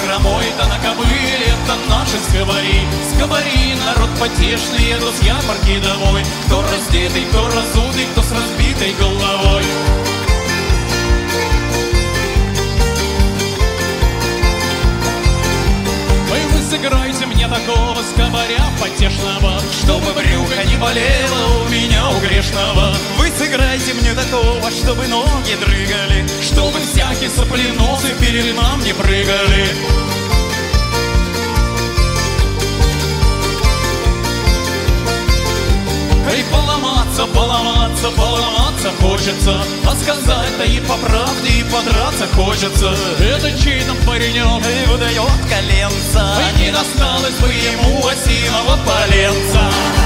хромой, да на кобыле, это наши скобари. Скобари, народ потешный, едут с ярмарки домой. Кто раздетый, кто разутый, кто с разбитой головой. Сыграйте мне такого скобаря потешного, чтобы брюхо не болело у меня, у грешного. Вы сыграйте мне такого, чтобы ноги дрыгали, чтобы всякие сопленосы перед нам не прыгали. И поломаться, поломаться, поломаться хочется, а сказать-то и по правде, и подраться хочется. Это чей там паренек и выдает коленца, и не досталось бы ему осиного поленца.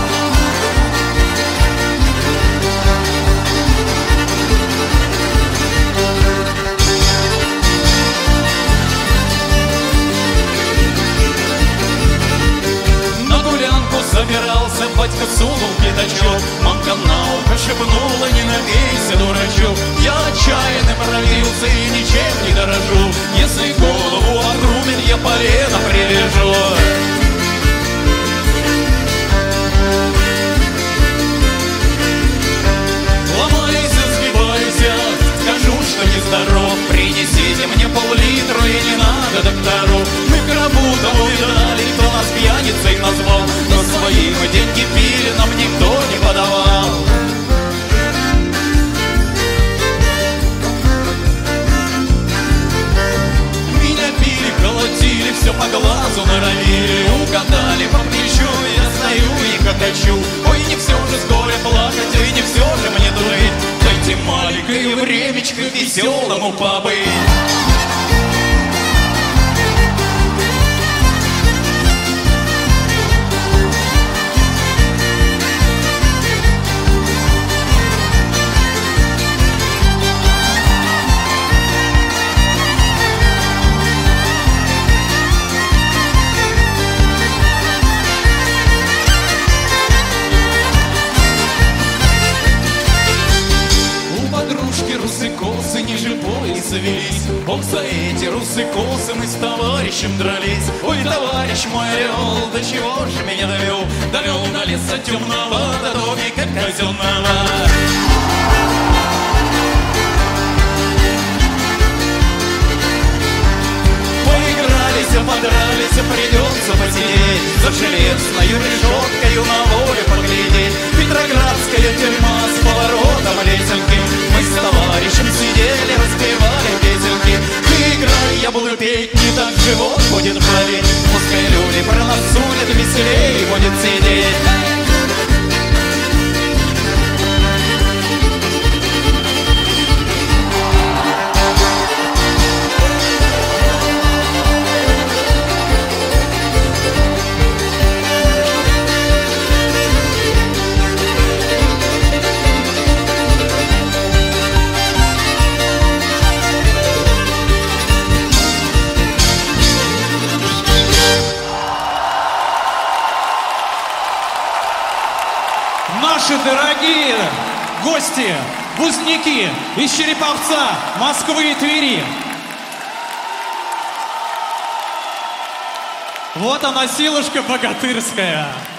Собирался, батька сунул пятачок, мамка на ухо шепнула: не напейся, дурачок. Я отчаянным родился и ничем не дорожу, если голову отрубит, я полено привяжу. Ломайся, сгибайся, скажу, что нездоров. Принесите мне пол-литра и не надо доктору. Мы в гробу того видали, кто нас пьяницей назвал, но свои мы деньги пили, нам никто не подавал. Меня били, колотили, все по глазу норовили, угадали по плечу, я стою и хохочу. Ой, не все же с горя плакать, и не все же мне дурить. Дайте маленькое времечко веселому побыть. Русы-косы ниже пояса велись. Ох, за эти русы-косы мы с товарищем дрались. Ой, товарищ мой орел, до чего же меня довел? Довел до леса темного, до домика казенного. Поигрались, подрались, придется посидеть за железною решеткою на волю поглядеть. Петроградская тюрьма с поворотом лесенки. Мы с товарищем сидели, распевали песенки. Ты играй, я буду петь, не так живот будет болеть. Пускай люди про нас судят, веселее будет сидеть. Наши дорогие гости, вузники из Череповца, Москвы и Твери. Вот она, силушка богатырская.